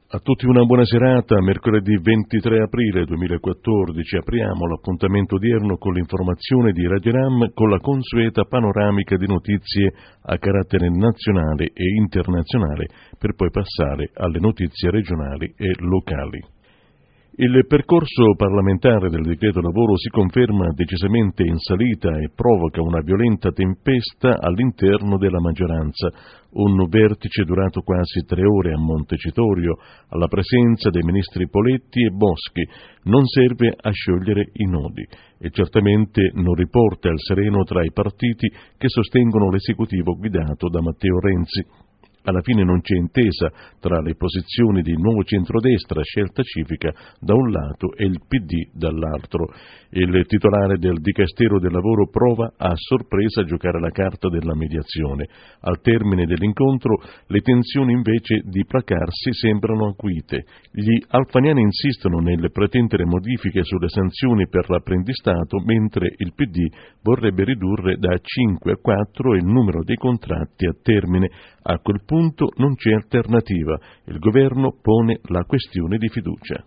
A tutti una buona serata, mercoledì 23 aprile 2014 apriamo l'appuntamento odierno con l'informazione di Radio Ram con la consueta panoramica di notizie a carattere nazionale e internazionale per poi passare alle notizie regionali e locali. Il percorso parlamentare del decreto lavoro si conferma decisamente in salita e provoca una violenta tempesta all'interno della maggioranza. Un vertice durato quasi 3 ore a Montecitorio, alla presenza dei ministri Poletti e Boschi, non serve a sciogliere i nodi e certamente non riporta il sereno tra i partiti che sostengono l'esecutivo guidato da Matteo Renzi. Alla fine non c'è intesa tra le posizioni di Nuovo Centrodestra, Scelta Civica da un lato e il PD dall'altro. Il titolare del Dicastero del Lavoro prova a sorpresa a giocare la carta della mediazione. Al termine dell'incontro le tensioni invece di placarsi sembrano acuite. Gli alfaniani insistono nel pretendere modifiche sulle sanzioni per l'apprendistato, mentre il PD vorrebbe ridurre da 5 a 4 il numero dei contratti a termine. A quel punto non c'è alternativa. Il governo pone la questione di fiducia.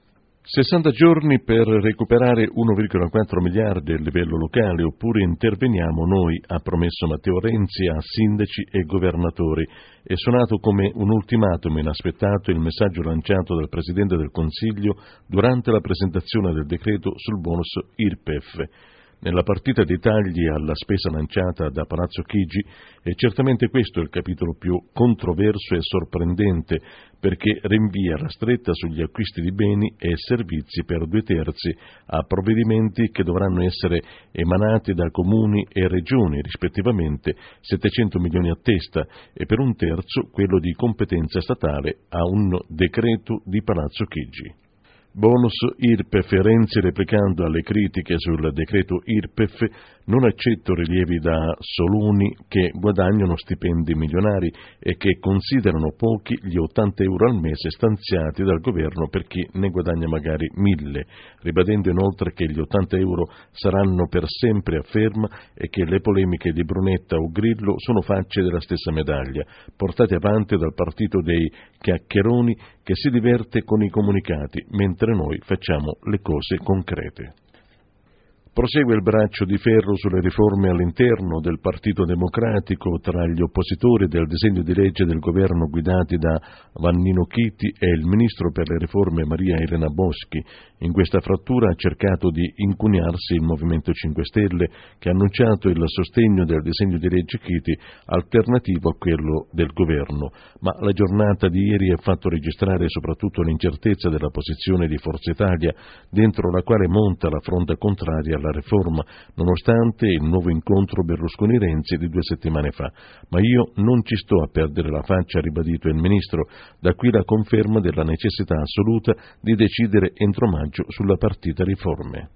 60 giorni per recuperare 1,4 miliardi a livello locale oppure interveniamo noi, ha promesso Matteo Renzi a sindaci e governatori. È suonato come un ultimatum inaspettato il messaggio lanciato dal Presidente del Consiglio durante la presentazione del decreto sul bonus IRPEF. Nella partita dei tagli alla spesa lanciata da Palazzo Chigi è certamente questo il capitolo più controverso e sorprendente, perché rinvia la stretta sugli acquisti di beni e servizi per 2/3 a provvedimenti che dovranno essere emanati da comuni e regioni, rispettivamente 700 milioni a testa, e per 1/3 quello di competenza statale a un decreto di Palazzo Chigi. Bonus IRPEF. Renzi, replicando alle critiche sul decreto IRPEF: non accetto rilievi da Soluni che guadagnano stipendi milionari e che considerano pochi gli 80 euro al mese stanziati dal governo per chi ne guadagna magari 1000, ribadendo inoltre che gli 80 euro saranno per sempre, afferma, e che le polemiche di Brunetta o Grillo sono facce della stessa medaglia, portate avanti dal partito dei chiacchieroni che si diverte con i comunicati, mentre noi facciamo le cose concrete. Prosegue il braccio di ferro sulle riforme all'interno del Partito Democratico tra gli oppositori del disegno di legge del governo guidati da Vannino Chiti e il ministro per le riforme Maria Elena Boschi. In questa frattura ha cercato di incunearsi il Movimento 5 Stelle, che ha annunciato il sostegno del disegno di legge Chiti alternativo a quello del governo, ma la giornata di ieri ha fatto registrare soprattutto l'incertezza della posizione di Forza Italia, dentro la quale monta la fronda contraria alla riforma, nonostante il nuovo incontro Berlusconi-Renzi di 2 settimane fa. Ma io non ci sto a perdere la faccia, ha ribadito il ministro. Da qui la conferma della necessità assoluta di decidere entro maggio sulla partita riforme.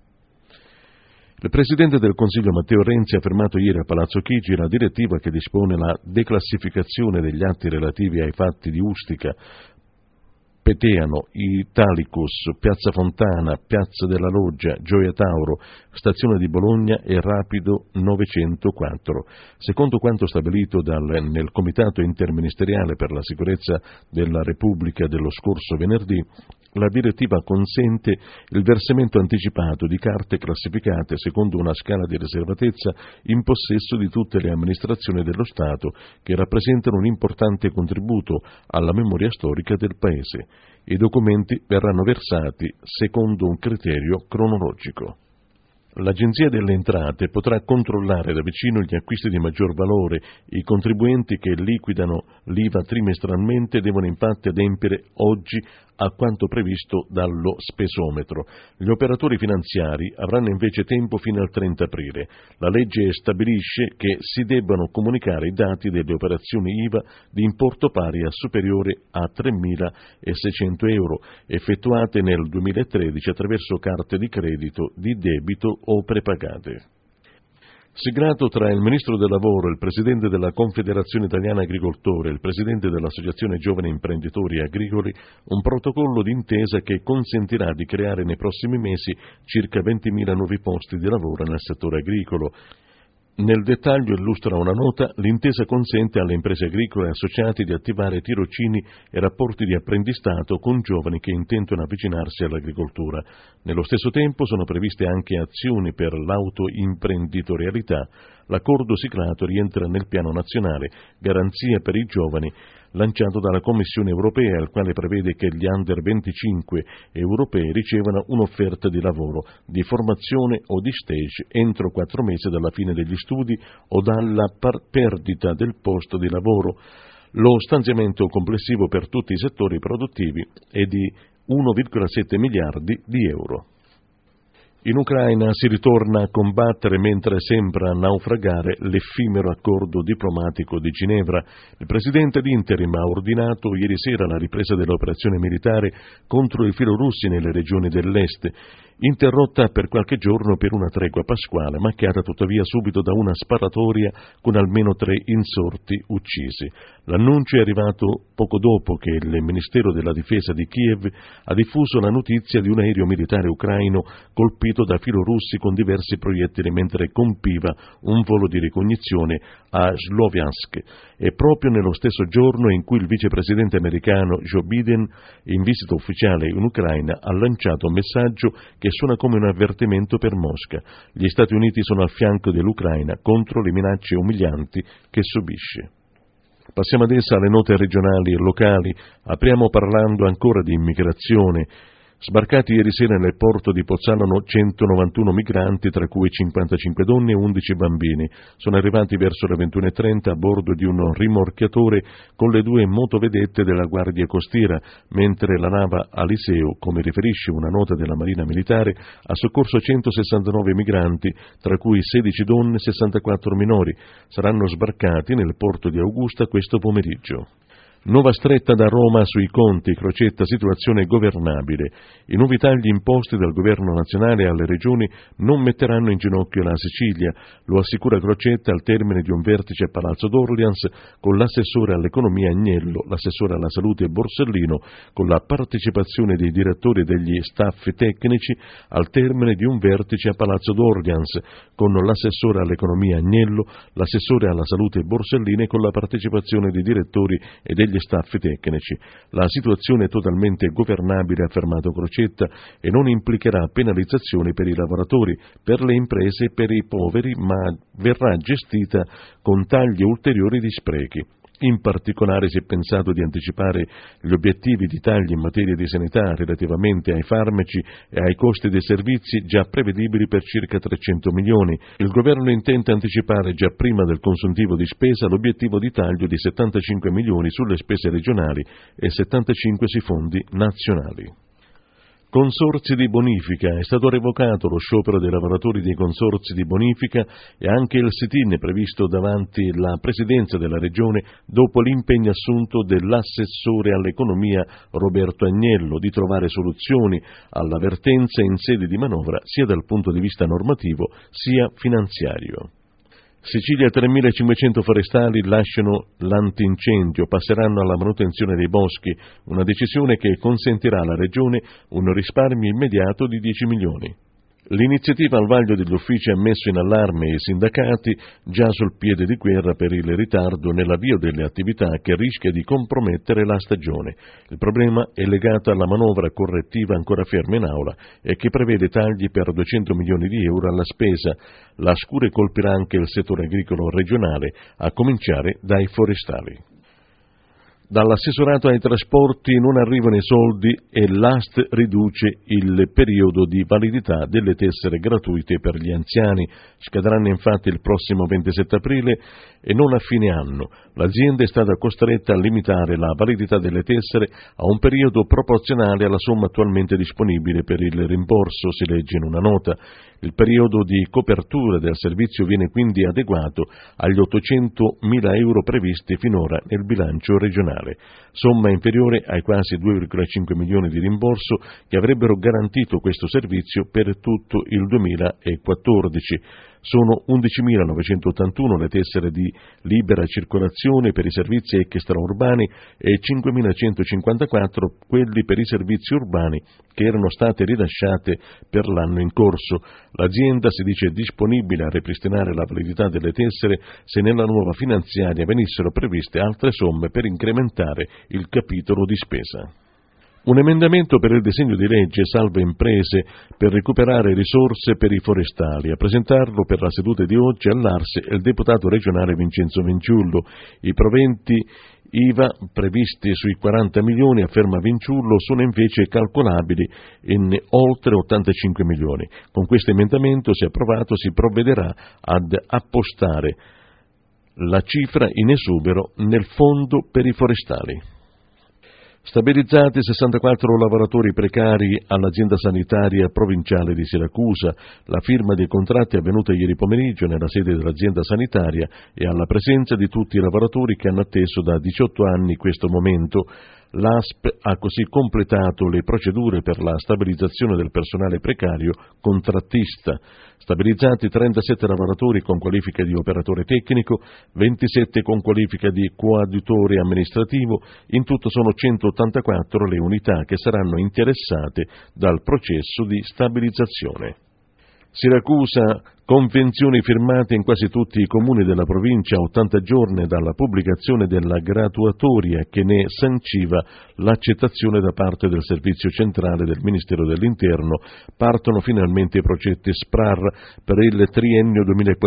Il Presidente del Consiglio Matteo Renzi ha firmato ieri a Palazzo Chigi la direttiva che dispone la declassificazione degli atti relativi ai fatti di Ustica, Peteano, Italicus, Piazza Fontana, Piazza della Loggia, Gioia Tauro, Stazione di Bologna e Rapido 904. Secondo quanto stabilito nel Comitato Interministeriale per la Sicurezza della Repubblica dello scorso venerdì, la direttiva consente il versamento anticipato di carte classificate secondo una scala di riservatezza in possesso di tutte le amministrazioni dello Stato che rappresentano un importante contributo alla memoria storica del Paese. I documenti verranno versati secondo un criterio cronologico. L'Agenzia delle Entrate potrà controllare da vicino gli acquisti di maggior valore. I contribuenti che liquidano l'IVA trimestralmente devono infatti adempiere oggi a quanto previsto dallo spesometro. Gli operatori finanziari avranno invece tempo fino al 30 aprile. La legge stabilisce che si debbano comunicare i dati delle operazioni IVA di importo pari a superiore a 3.600 euro, effettuate nel 2013 attraverso carte di credito, di debito o prepagate. Siglato tra il Ministro del Lavoro, il Presidente della Confederazione Italiana Agricoltori e il Presidente dell'Associazione Giovani Imprenditori Agricoli, un protocollo d'intesa che consentirà di creare nei prossimi mesi circa 20.000 nuovi posti di lavoro nel settore agricolo. Nel dettaglio illustra una nota: l'intesa consente alle imprese agricole e associati di attivare tirocini e rapporti di apprendistato con giovani che intendono avvicinarsi all'agricoltura. Nello stesso tempo sono previste anche azioni per l'autoimprenditorialità. L'accordo siglato rientra nel piano nazionale Garanzia per i giovani, lanciato dalla Commissione europea, il quale prevede che gli under 25 europei ricevano un'offerta di lavoro, di formazione o di stage entro 4 mesi dalla fine degli studi o dalla perdita del posto di lavoro. Lo stanziamento complessivo per tutti i settori produttivi è di 1,7 miliardi di euro. In Ucraina si ritorna a combattere mentre sembra naufragare l'effimero accordo diplomatico di Ginevra. Il presidente d'interim ha ordinato ieri sera la ripresa dell'operazione militare contro i filorussi nelle regioni dell'est, interrotta per qualche giorno per una tregua pasquale, macchiata tuttavia subito da una sparatoria con almeno 3 insorti uccisi. L'annuncio è arrivato poco dopo che il Ministero della Difesa di Kiev ha diffuso la notizia di un aereo militare ucraino colpito da filorussi con diversi proiettili mentre compiva un volo di ricognizione a Sloviansk, e proprio nello stesso giorno in cui il vicepresidente americano Joe Biden, in visita ufficiale in Ucraina, ha lanciato un messaggio che suona come un avvertimento per Mosca. Gli Stati Uniti sono al fianco dell'Ucraina contro le minacce umilianti che subisce. Passiamo adesso alle note regionali e locali. Apriamo parlando ancora di immigrazione. Sbarcati ieri sera nel porto di Pozzalano 191 migranti, tra cui 55 donne e 11 bambini. Sono arrivati verso le 21:30 a bordo di un rimorchiatore con le 2 motovedette della Guardia Costiera, mentre la nave Aliseo, come riferisce una nota della Marina Militare, ha soccorso 169 migranti, tra cui 16 donne e 64 minori. Saranno sbarcati nel porto di Augusta questo pomeriggio. Nuova stretta da Roma sui conti, Crocetta, situazione governabile. I nuovi tagli imposti dal governo nazionale alle regioni non metteranno in ginocchio la Sicilia, lo assicura Crocetta al termine di un vertice a Palazzo d'Orleans con l'assessore all'economia Agnello, l'assessore alla salute Borsellino, con la partecipazione dei direttori e degli staff tecnici al termine di un vertice a Palazzo d'Orleans con l'assessore all'economia Agnello, l'assessore alla salute Borsellino e con la partecipazione dei direttori e degli staff tecnici. La situazione è totalmente governabile, ha affermato Crocetta, e non implicherà penalizzazioni per i lavoratori, per le imprese e per i poveri, ma verrà gestita con tagli ulteriori di sprechi. In particolare si è pensato di anticipare gli obiettivi di tagli in materia di sanità relativamente ai farmaci e ai costi dei servizi già prevedibili per circa 300 milioni. Il governo intende anticipare già prima del consuntivo di spesa l'obiettivo di taglio di 75 milioni sulle spese regionali e 75 sui fondi nazionali. Consorzi di bonifica. È stato revocato lo sciopero dei lavoratori dei consorzi di bonifica e anche il sit-in previsto davanti la presidenza della regione dopo l'impegno assunto dell'assessore all'economia Roberto Agnello di trovare soluzioni alla vertenza in sede di manovra sia dal punto di vista normativo sia finanziario. Sicilia 3.500 forestali lasciano l'antincendio, passeranno alla manutenzione dei boschi, una decisione che consentirà alla Regione un risparmio immediato di 10 milioni. L'iniziativa al vaglio degli uffici ha messo in allarme i sindacati, già sul piede di guerra per il ritardo nell'avvio delle attività che rischia di compromettere la stagione. Il problema è legato alla manovra correttiva ancora ferma in aula e che prevede tagli per 200 milioni di euro alla spesa. La scure colpirà anche il settore agricolo regionale, a cominciare dai forestali. Dall'assessorato ai trasporti non arrivano i soldi e l'AST riduce il periodo di validità delle tessere gratuite per gli anziani. Scadranno infatti il prossimo 27 aprile e non a fine anno. L'azienda è stata costretta a limitare la validità delle tessere a un periodo proporzionale alla somma attualmente disponibile per il rimborso, si legge in una nota. Il periodo di copertura del servizio viene quindi adeguato agli 800.000 euro previsti finora nel bilancio regionale, somma inferiore ai quasi 2,5 milioni di rimborso che avrebbero garantito questo servizio per tutto il 2014. Sono 11.981 le tessere di libera circolazione per i servizi extraurbani e 5.154 quelli per i servizi urbani che erano state rilasciate per l'anno in corso. L'azienda si dice disponibile a ripristinare la validità delle tessere se nella nuova finanziaria venissero previste altre somme per incrementare il capitolo di spesa. Un emendamento per il disegno di legge salva imprese per recuperare risorse per i forestali. A presentarlo per la seduta di oggi all'Arse è il deputato regionale Vincenzo Vinciullo. I proventi IVA previsti sui 40 milioni, afferma Vinciullo, sono invece calcolabili in oltre 85 milioni. Con questo emendamento, se approvato, si provvederà ad appostare la cifra in esubero nel fondo per i forestali. Stabilizzati 64 lavoratori precari all'azienda sanitaria provinciale di Siracusa. La firma dei contratti è avvenuta ieri pomeriggio nella sede dell'azienda sanitaria e alla presenza di tutti i lavoratori che hanno atteso da 18 anni questo momento. L'ASP ha così completato le procedure per la stabilizzazione del personale precario contrattista. Stabilizzati 37 lavoratori con qualifica di operatore tecnico, 27 con qualifica di coadiutore amministrativo, in tutto sono 184 le unità che saranno interessate dal processo di stabilizzazione. Siracusa, convenzioni firmate in quasi tutti i comuni della provincia a 80 giorni dalla pubblicazione della graduatoria che ne sanciva l'accettazione da parte del Servizio Centrale del Ministero dell'Interno. Partono finalmente i progetti SPRAR per il triennio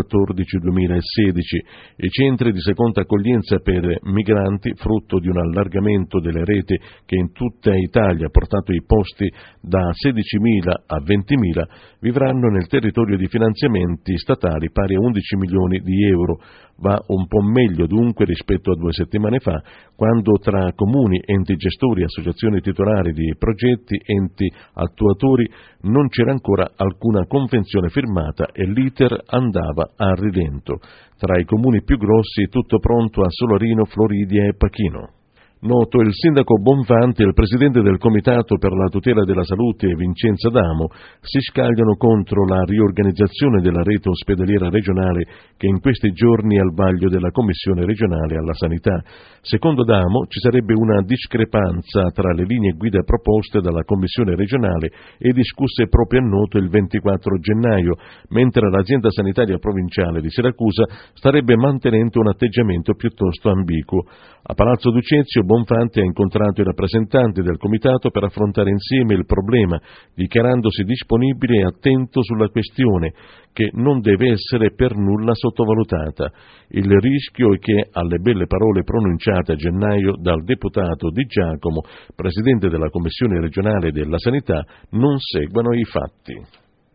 2014-2016. I centri di seconda accoglienza per migranti, frutto di un allargamento delle reti che in tutta Italia ha portato i posti da 16.000 a 20.000, vivranno nel territorio di finanziamenti statali pari a 11 milioni di euro. Va un po' meglio dunque rispetto a 2 settimane fa, quando tra comuni, enti gestori, associazioni titolari di progetti, enti attuatori non c'era ancora alcuna convenzione firmata e l'iter andava a rilento. Tra i comuni più grossi tutto pronto a Solarino, Floridia e Pachino. Noto il sindaco Bonfanti e il presidente del Comitato per la tutela della salute Vincenzo Adamo si scagliano contro la riorganizzazione della rete ospedaliera regionale che in questi giorni è al vaglio della Commissione regionale alla sanità. Secondo Adamo ci sarebbe una discrepanza tra le linee guida proposte dalla Commissione regionale e discusse proprio a Noto il 24 gennaio, mentre l'azienda sanitaria provinciale di Siracusa starebbe mantenendo un atteggiamento piuttosto ambiguo. A Palazzo Ducezio Bonfanti ha incontrato i rappresentanti del comitato per affrontare insieme il problema, dichiarandosi disponibile e attento sulla questione, che non deve essere per nulla sottovalutata. Il rischio è che alle belle parole pronunciate a gennaio dal deputato Di Giacomo, presidente della Commissione regionale della sanità, non seguano i fatti.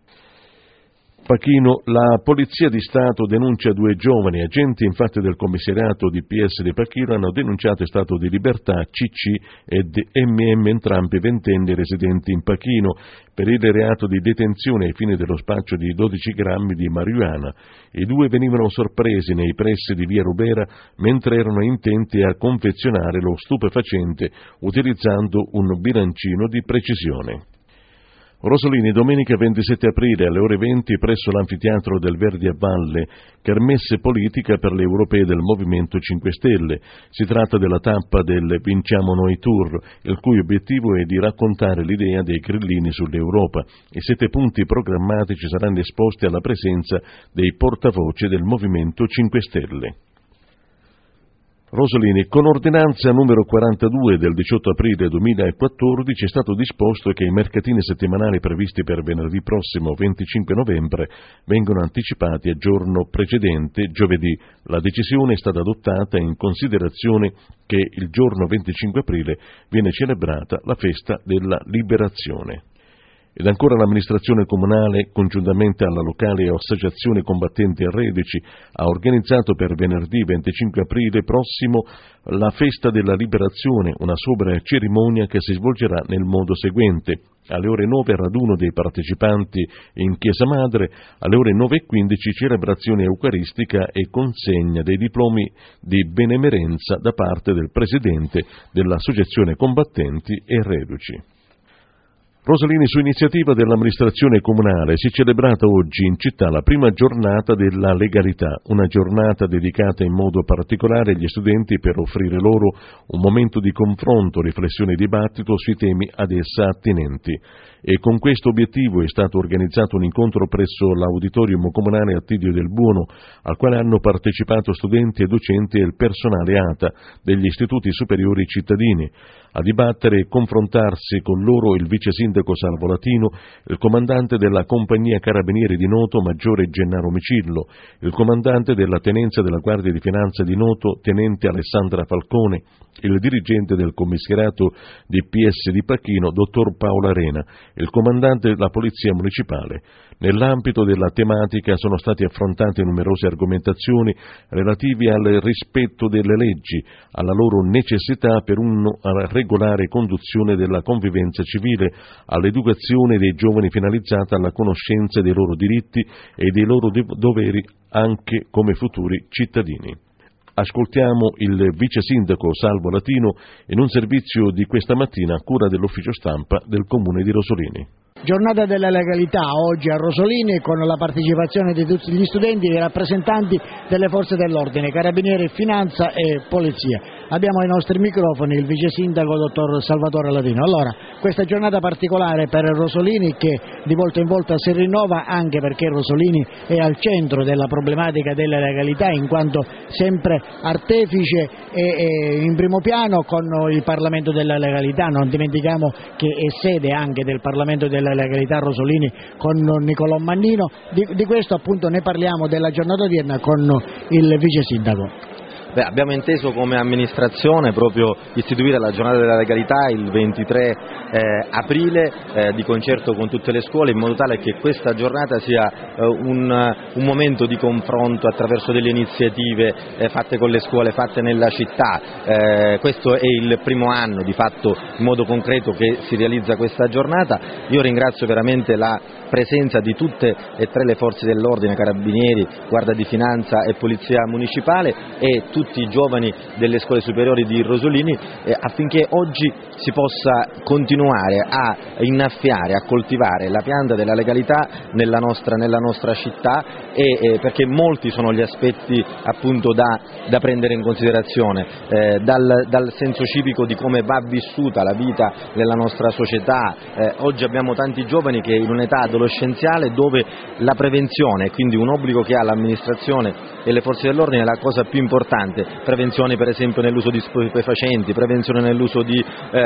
Pachino, la Polizia di Stato denuncia 2 giovani agenti infatti del commissariato di PS di Pachino hanno denunciato stato di libertà CC ed MM, entrambi ventenni residenti in Pachino, per il reato di detenzione ai fini dello spaccio di 12 grammi di marijuana. I 2 venivano sorpresi nei pressi di via Rubera mentre erano intenti a confezionare lo stupefacente utilizzando un bilancino di precisione. Rosolini, domenica 27 aprile alle ore 20 presso l'anfiteatro del Verdi a Valle, kermesse politica per le europee del Movimento 5 Stelle. Si tratta della tappa del Vinciamo Noi Tour, il cui obiettivo è di raccontare l'idea dei grillini sull'Europa. I 7 punti programmatici saranno esposti alla presenza dei portavoce del Movimento 5 Stelle. Rosolini, con ordinanza numero 42 del 18 aprile 2014 è stato disposto che i mercatini settimanali previsti per venerdì prossimo 25 novembre vengano anticipati a giorno precedente, giovedì. La decisione è stata adottata in considerazione che il giorno 25 aprile viene celebrata la festa della Liberazione. Ed ancora l'amministrazione comunale, congiuntamente alla locale associazione combattenti Reduci, ha organizzato per venerdì 25 aprile prossimo la Festa della Liberazione, una sobria cerimonia che si svolgerà nel modo seguente. Alle ore 9 raduno dei partecipanti in Chiesa Madre, alle ore 9:15 celebrazione eucaristica e consegna dei diplomi di benemerenza da parte del presidente dell'associazione combattenti e Reduci. Rosolini, su iniziativa dell'amministrazione comunale, si è celebrata oggi in città la prima giornata della legalità, una giornata dedicata in modo particolare agli studenti per offrire loro un momento di confronto, riflessione e dibattito sui temi ad essa attinenti. E con questo obiettivo è stato organizzato un incontro presso l'Auditorium Comunale Attilio del Buono, al quale hanno partecipato studenti e docenti e il personale ATA degli istituti superiori cittadini. A dibattere e confrontarsi con loro il vice sindaco Salvo Latino, il comandante della compagnia Carabinieri di Noto, maggiore Gennaro Micillo, il comandante della tenenza della Guardia di Finanza di Noto, tenente Alessandra Falcone, il dirigente del commissariato DPS di Pachino, dottor Paolo Arena, il comandante della Polizia Municipale. Nell'ambito della tematica sono state affrontate numerose argomentazioni relative al rispetto delle leggi, alla loro necessità per una regolare conduzione della convivenza civile, all'educazione dei giovani finalizzata alla conoscenza dei loro diritti e dei loro doveri anche come futuri cittadini. Ascoltiamo il vice sindaco Salvo Latino in un servizio di questa mattina a cura dell'ufficio stampa del Comune di Rosolini. Giornata della legalità oggi a Rosolini con la partecipazione di tutti gli studenti e i rappresentanti delle forze dell'ordine, carabinieri, finanza e polizia. Abbiamo ai nostri microfoni il vice sindaco dottor Salvatore Latino. Allora, questa giornata particolare per Rosolini che di volta in volta si rinnova anche perché Rosolini è al centro della problematica della legalità in quanto sempre artefice e in primo piano con il Parlamento della legalità. Non dimentichiamo che è sede anche del Parlamento della legalità Rosolini con Nicolò Mannino. Di questo appunto ne parliamo della giornata odierna con il vice sindaco. Abbiamo inteso come amministrazione proprio istituire la giornata della legalità il 23 aprile di concerto con tutte le scuole, in modo tale che questa giornata sia un momento di confronto attraverso delle iniziative fatte con le scuole, fatte nella città. Questo è il primo anno di fatto in modo concreto che si realizza questa giornata. Io ringrazio veramente la presenza di tutte e tre le forze dell'ordine, carabinieri, guardia di finanza e polizia municipale e tutti i giovani delle scuole superiori di Rosolini affinché oggi si possa continuare a innaffiare, a coltivare la pianta della legalità nella nostra città perché molti sono gli aspetti appunto da prendere in considerazione, dal senso civico di come va vissuta la vita nella nostra società. Oggi abbiamo tanti giovani che in un'età adolescenziale dove la prevenzione, quindi un obbligo che ha l'amministrazione e le forze dell'ordine, è la cosa più importante. Prevenzione per esempio nell'uso di stupefacenti, prevenzione nell'uso di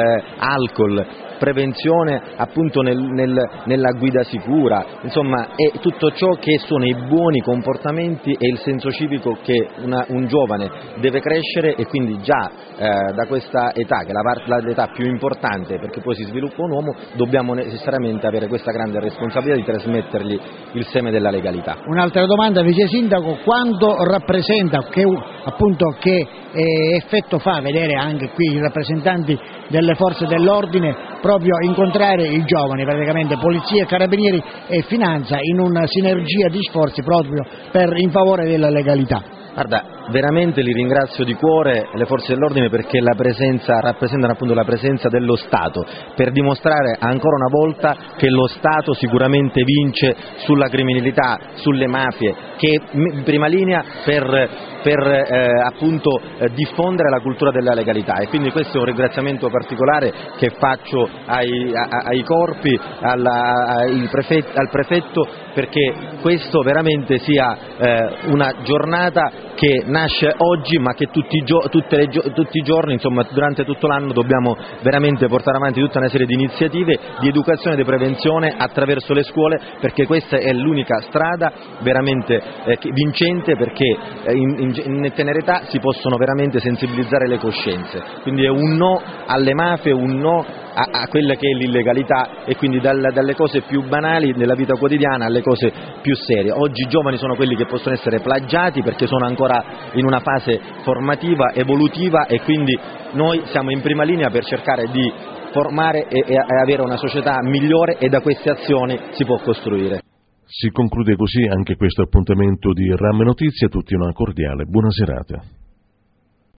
alcol, prevenzione appunto nella guida sicura, insomma è tutto ciò che sono i buoni comportamenti e il senso civico che un giovane deve crescere e quindi già da questa età, che è l'età più importante perché poi si sviluppa un uomo, dobbiamo necessariamente avere questa grande responsabilità di trasmettergli il seme della legalità. Un'altra domanda, vice sindaco, quanto rappresenta, che effetto fa vedere anche qui i rappresentanti delle forze dell'ordine proprio incontrare i giovani, praticamente polizia, carabinieri e finanza in una sinergia di sforzi proprio in favore della legalità? Guarda, veramente li ringrazio di cuore le forze dell'ordine perché rappresentano appunto la presenza dello Stato, per dimostrare ancora una volta che lo Stato sicuramente vince sulla criminalità, sulle mafie, che è in prima linea per appunto diffondere la cultura della legalità, e quindi questo è un ringraziamento particolare che faccio ai corpi, al prefetto, perché questo veramente sia una giornata che nasce oggi ma che tutti i giorni, insomma durante tutto l'anno dobbiamo veramente portare avanti tutta una serie di iniziative di educazione e di prevenzione attraverso le scuole, perché questa è l'unica strada veramente vincente, perché in tenera età si possono veramente sensibilizzare le coscienze, quindi è un no alle mafie, un no a quella che è l'illegalità, e quindi dalle cose più banali della vita quotidiana alle cose più serie. Oggi i giovani sono quelli che possono essere plagiati perché sono ancora in una fase formativa, evolutiva, e quindi noi siamo in prima linea per cercare di formare e avere una società migliore, e da queste azioni si può costruire. Si conclude così anche questo appuntamento di RAM Notizie. A tutti una cordiale buona serata.